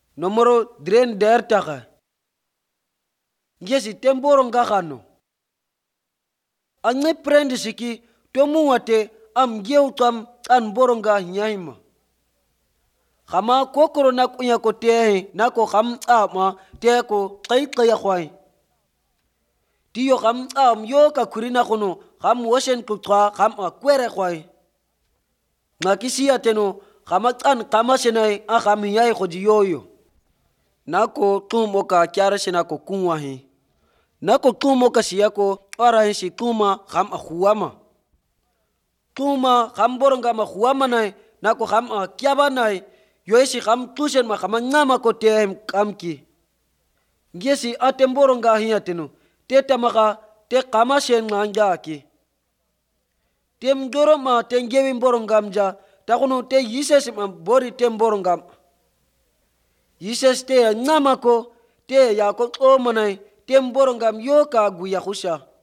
nomoro dren der taka ngesi temboro ngakano ange prendi siki tomu wate am geu tam an boronga nyaima khama kokoro na kunya ko te na ko kham ama te ko kai kai khwai tiyo kham am yo ka kurina kono kham washen ko twa kham a kwere khwai na kisi ateno khama an kama senai a kham yai khoji yoyo nako tumo ka kyara sena ko kunwa he nako tumo ka siyako ora he si tuma kham a khuama tuma kham boronga ma khuama nai nako kham a kyaba nai yoisi kham tusen ma kham ngama ko tem kamki ngesi atem boronga hiya tenu te tamaka te kama sen nganja ki tem doro ma tengewi borongam ja takuno te yises ma bori tem borongam yises te ngama ko te ya ko o manai tem borongam yo ka guya khusha